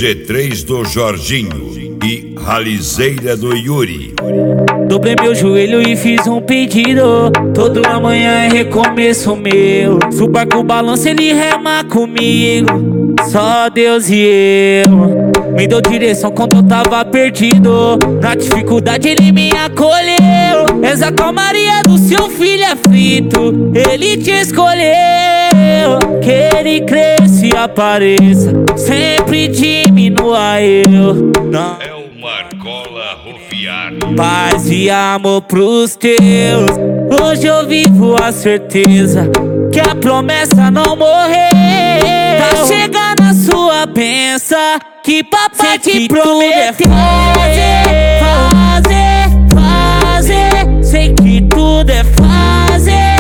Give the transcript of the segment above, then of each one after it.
G3 do Jorginho e Ralizeira do Yuri. Dobrei meu joelho e fiz um pedido. Todo amanhã é recomeço meu. Suba com o balanço, ele rema comigo. Só Deus e eu. Me deu direção quando eu tava perdido. Na dificuldade ele me acolheu. És a calmaria do seu filho aflito. Ele te escolheu. Que ele cresça e apareça. Sempre diminua eu. Não. É o Marcola Rufiar. Paz e amor pros teus. Hoje eu vivo a certeza que a promessa não morreu. Tá chegando a sua bênção, que papai te prometeu. Fazer. Sei que tudo é fazer.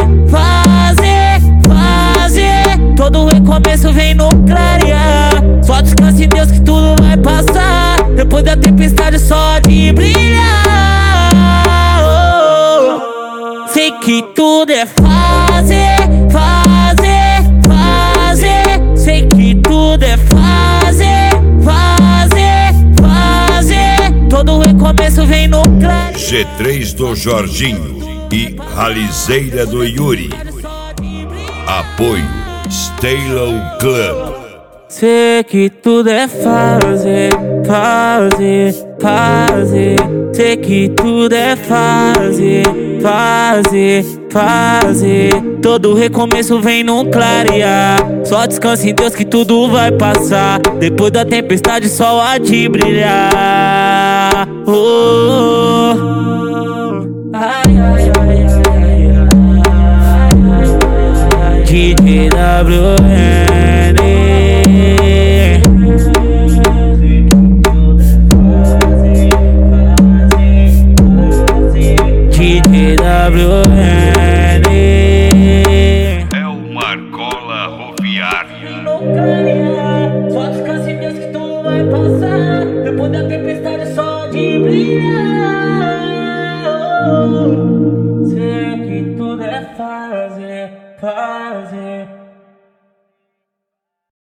Todo recomeço vem no clarear. Só descansa em Deus que tudo vai passar. Depois da tempestade só de brilhar. Sei que tudo é fazer. Sei que tudo é fazer. Todo recomeço vem no clarear. G3 do Jorginho e Ralizeira do Yuri. Apoio Stalo Club. Sei que tudo é fazer. Sei que tudo é fazer. Todo recomeço vem num clarear. Só descansa em Deus que tudo vai passar. Depois da tempestade só há de brilhar. DJ WM.